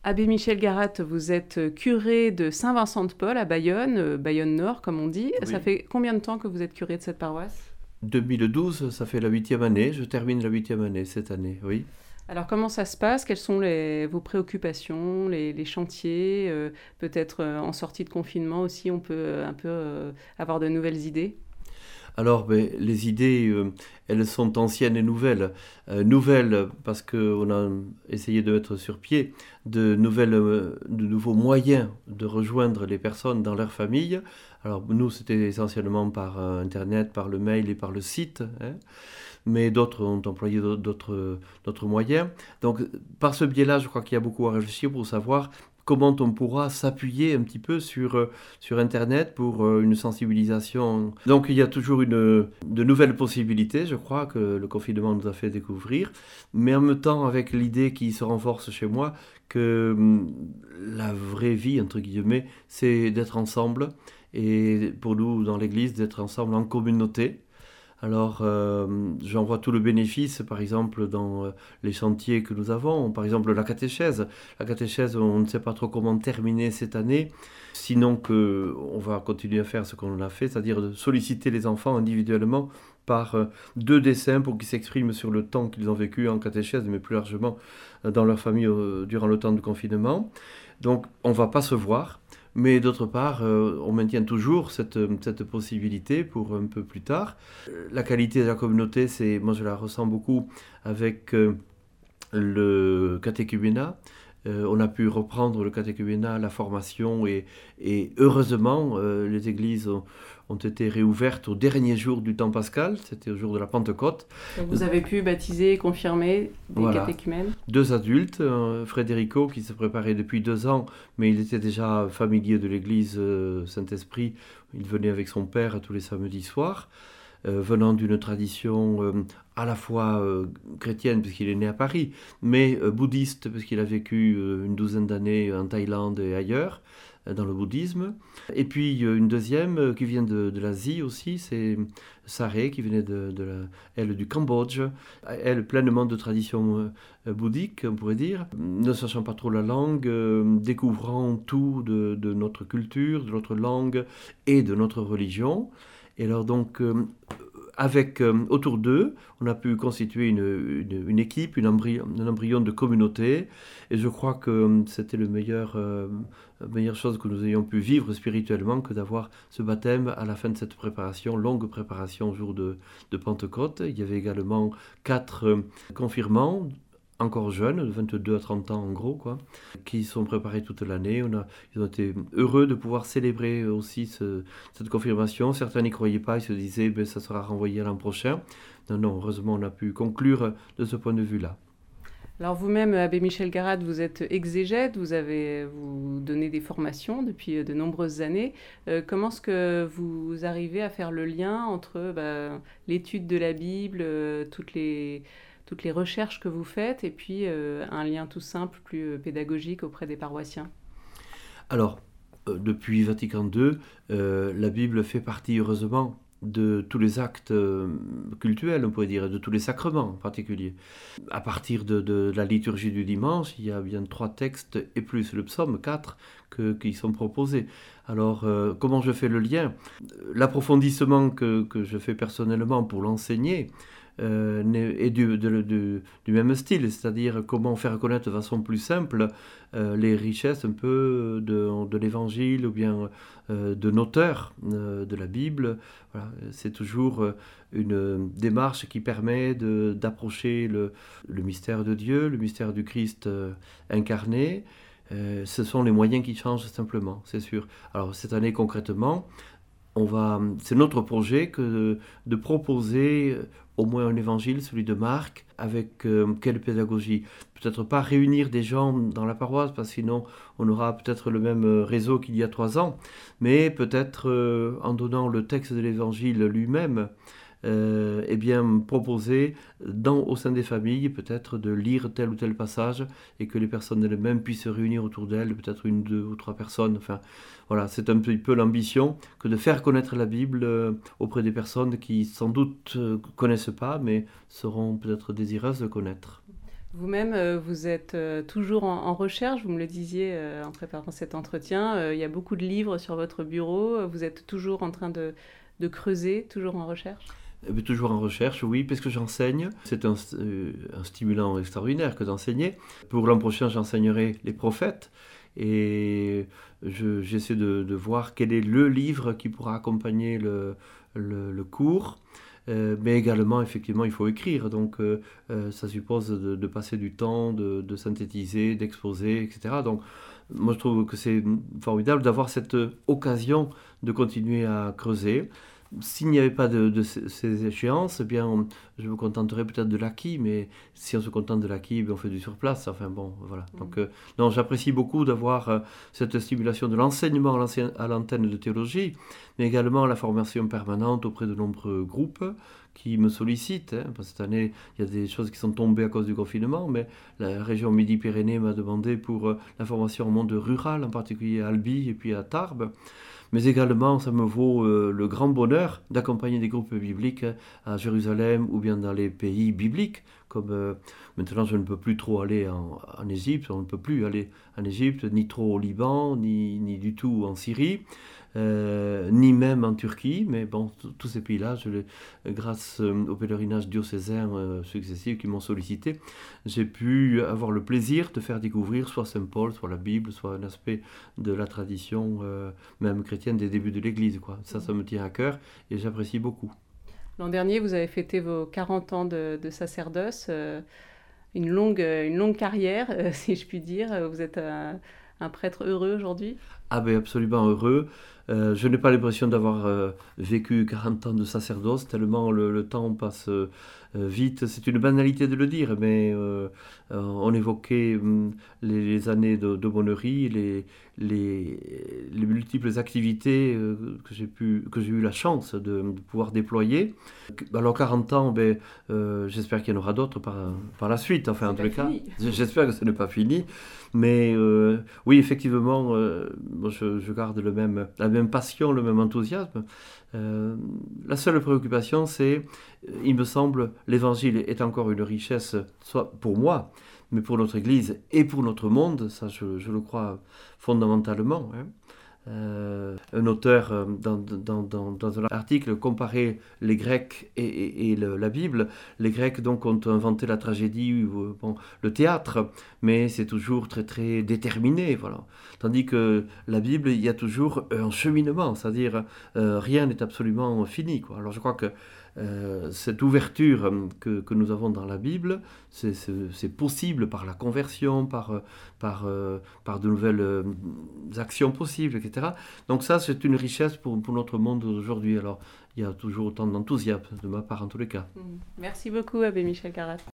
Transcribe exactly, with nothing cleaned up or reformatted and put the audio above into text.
Abbé Michel Garat, vous êtes curé de Saint-Vincent-de-Paul à Bayonne, euh, Bayonne-Nord comme on dit. Oui. Ça fait combien de temps que vous êtes curé de cette paroisse? deux mille douze, ça fait la huitième année. Je termine la huitième année cette année, oui. Alors comment ça se passe? Quelles sont les- vos préoccupations, les, les chantiers? Euh, peut-être euh, en sortie de confinement aussi, on peut euh, un peu euh, avoir de nouvelles idées. Alors, ben, les idées, euh, elles sont anciennes et nouvelles. Euh, nouvelles parce qu'on a essayé de mettre sur pied de, nouvelles, euh, de nouveaux moyens de rejoindre les personnes dans leur famille. Alors, nous, c'était essentiellement par euh, Internet, par le mail et par le site, hein. Mais d'autres ont employé d'autres, d'autres moyens. Donc, par ce biais-là, je crois qu'il y a beaucoup à réfléchir pour savoir comment on pourra s'appuyer un petit peu sur, euh, sur Internet pour euh, une sensibilisation. Donc il y a toujours une, de nouvelles possibilités, je crois, que le confinement nous a fait découvrir, mais en même temps avec l'idée qui se renforce chez moi que hum, la vraie vie, entre guillemets, c'est d'être ensemble, et pour nous, dans l'Église, d'être ensemble en communauté. Alors, euh, j'en vois tout le bénéfice, par exemple, dans euh, les chantiers que nous avons. Par exemple, la catéchèse. La catéchèse, on ne sait pas trop comment terminer cette année, sinon qu'on va continuer à faire ce qu'on a fait, c'est-à-dire de solliciter les enfants individuellement par euh, deux dessins pour qu'ils s'expriment sur le temps qu'ils ont vécu en catéchèse, mais plus largement euh, dans leur famille euh, durant le temps de confinement. Donc, on ne va pas se voir. Mais d'autre part, euh, on maintient toujours cette, cette possibilité pour un peu plus tard. Euh, La qualité de la communauté, c'est, moi je la ressens beaucoup avec euh, le catéchuménat. Euh, on a pu reprendre le catéchuménat, la formation, et, et heureusement, euh, les églises ont, ont été réouvertes au dernier jour du temps pascal, c'était au jour de la Pentecôte. Donc vous avez pu baptiser et confirmer des Voilà. catéchumènes? Deux adultes, euh, Frédérico qui se préparait depuis deux ans, mais il était déjà familier de l'église euh, Saint-Esprit. Il venait avec son père tous les samedis soirs, euh, venant d'une tradition euh, à la fois euh, chrétienne, puisqu'il est né à Paris, mais euh, bouddhiste, puisqu'il a vécu euh, une douzaine d'années en Thaïlande et ailleurs, euh, dans le bouddhisme. Et puis euh, une deuxième euh, qui vient de, de l'Asie aussi, c'est Saré, qui venait de, de la, elle du Cambodge, elle pleinement de tradition euh, bouddhique, on pourrait dire, ne sachant pas trop la langue, euh, découvrant tout de, de notre culture, de notre langue et de notre religion. Et alors donc, euh, avec, euh, autour d'eux, on a pu constituer une, une, une équipe, une embryon, un embryon de communauté, et je crois que euh, c'était le meilleur, euh, la meilleure chose que nous ayons pu vivre spirituellement, que d'avoir ce baptême à la fin de cette préparation, longue préparation au jour de, de Pentecôte. Il y avait également quatre euh, confirmants, encore jeunes, de vingt-deux à trente ans en gros, quoi, qui sont préparés toute l'année. On a, ils ont été heureux de pouvoir célébrer aussi ce, cette confirmation. Certains n'y croyaient pas, ils se disaient ben, ça sera renvoyé à l'an prochain. Non, non, heureusement on a pu conclure de ce point de vue-là. Alors vous-même, Abbé Michel Garat, vous êtes exégète, vous avez vous donnez des formations depuis de nombreuses années. Euh, comment est-ce que vous arrivez à faire le lien entre bah, l'étude de la Bible, euh, toutes les toutes les recherches que vous faites, et puis euh, un lien tout simple, plus pédagogique auprès des paroissiens? Alors, euh, depuis Vatican deux, euh, la Bible fait partie, heureusement, de tous les actes euh, cultuels, on pourrait dire, de tous les sacrements en particulier. À partir de, de la liturgie du dimanche, il y a bien trois textes, et plus le psaume, quatre, que, qui sont proposés. Alors, euh, comment je fais le lien? L'approfondissement que, que je fais personnellement pour l'enseigner, euh, est du, de, de, du même style, c'est-à-dire comment faire connaître de façon plus simple euh, les richesses un peu de, de l'évangile ou bien euh, de l'auteur euh, de la Bible. Voilà, c'est toujours une démarche qui permet de, d'approcher le, le mystère de Dieu, le mystère du Christ euh, incarné. Euh, ce sont les moyens qui changent simplement, c'est sûr. Alors cette année concrètement, on va, c'est notre projet que de, de proposer au moins un évangile, celui de Marc, avec euh, quelle pédagogie? Peut-être pas réunir des gens dans la paroisse, parce que sinon on aura peut-être le même réseau qu'il y a trois ans, mais peut-être euh, en donnant le texte de l'évangile lui-même, euh, eh bien proposer dans, au sein des familles peut-être de lire tel ou tel passage et que les personnes elles-mêmes puissent se réunir autour d'elles, peut-être une, deux ou trois personnes. Enfin, voilà, c'est un petit peu l'ambition que de faire connaître la Bible euh, auprès des personnes qui sans doute ne euh, connaissent pas, mais seront peut-être désireuses de connaître. Vous-même, euh, vous êtes euh, toujours en, en recherche, vous me le disiez euh, en préparant cet entretien. Euh, il y a beaucoup de livres sur votre bureau. Vous êtes toujours en train de, de creuser, toujours en recherche? Eh bien, toujours en recherche, oui, puisque j'enseigne. C'est un, euh, un stimulant extraordinaire que d'enseigner. Pour l'an prochain, j'enseignerai les prophètes. Et je, j'essaie de, de voir quel est le livre qui pourra accompagner le, le, le cours. Euh, mais également, effectivement, il faut écrire. Donc, euh, euh, ça suppose de, de passer du temps, de, de synthétiser, d'exposer, et cetera. Donc, moi, je trouve que c'est formidable d'avoir cette occasion de continuer à creuser. S'il n'y avait pas de, de ces, ces échéances, eh bien, on- je me contenterais peut-être de l'acquis, mais si on se contente de l'acquis, eh bien, on fait du surplace. Enfin bon, voilà. Mm. Donc, euh, non, j'apprécie beaucoup d'avoir euh, cette stimulation de l'enseignement à l'ancien- à l'antenne de théologie, mais également la formation permanente auprès de nombreux groupes qui me sollicitent. Hein, parce que cette année, il y a des choses qui sont tombées à cause du confinement, mais la région Midi-Pyrénées m'a demandé pour euh, la formation au monde rural, en particulier à Albi et puis à Tarbes. Mais également, ça me vaut euh, le grand bonheur d'accompagner des groupes bibliques euh, à Jérusalem ou bien dans les pays bibliques, comme euh, maintenant je ne peux plus trop aller en, en Égypte, on ne peut plus aller en Égypte, ni trop au Liban, ni, ni du tout en Syrie, euh, ni même en Turquie, mais bon, t- tous ces pays-là, je les- grâce euh, au pèlerinage diocésain euh, successifs qui m'ont sollicité, j'ai pu avoir le plaisir de faire découvrir soit Saint Paul, soit la Bible, soit un aspect de la tradition euh, même chrétienne des débuts de l'Église, quoi. Ça, ça me tient à cœur et j'apprécie beaucoup. L'an dernier, vous avez fêté vos quarante ans de, de sacerdoce, euh, une longue, euh, une longue carrière, euh, si je puis dire. Vous êtes un, un prêtre heureux aujourd'hui? Ah ben absolument heureux. Euh, je n'ai pas l'impression d'avoir euh, vécu quarante ans de sacerdoce, tellement le, le temps passe euh, euh, vite. C'est une banalité de le dire, mais euh, euh, on évoquait hum, les, les années de, d'aumônerie, les, les, les multiples activités euh, que j'ai pu, que j'ai eu la chance de, de pouvoir déployer. Alors quarante ans, ben, euh, j'espère qu'il y en aura d'autres par, par la suite, enfin en C'est tous pas les cas. fini. J'espère que ce n'est pas fini. Mais euh, oui, effectivement, euh, moi, je, je garde le même, la même passion, le même enthousiasme. Euh, la seule préoccupation, c'est, euh, il me semble, l'Évangile est encore une richesse, soit pour moi, mais pour notre Église et pour notre monde, ça je, je le crois fondamentalement. Hein. Euh, un auteur, euh, dans, dans, dans, dans un article, comparait les Grecs et, et- et le- la Bible. Les Grecs, donc, ont inventé la tragédie, ou, euh, bon, le théâtre, mais c'est toujours très, très déterminé, voilà. Tandis que la Bible, il y a toujours un cheminement, c'est-à-dire euh, rien n'est absolument fini, quoi. Alors, je crois que euh, cette ouverture euh, que, que nous avons dans la Bible, c'est c'est- c'est possible par la conversion, par, euh, par, euh, par de nouvelles euh, actions possibles, et cetera. Donc ça, c'est une richesse pour, pour notre monde d'aujourd'hui. Alors, il y a toujours autant d'enthousiasme de ma part en tous les cas. Mm. Merci beaucoup, Abbé Michel Garat.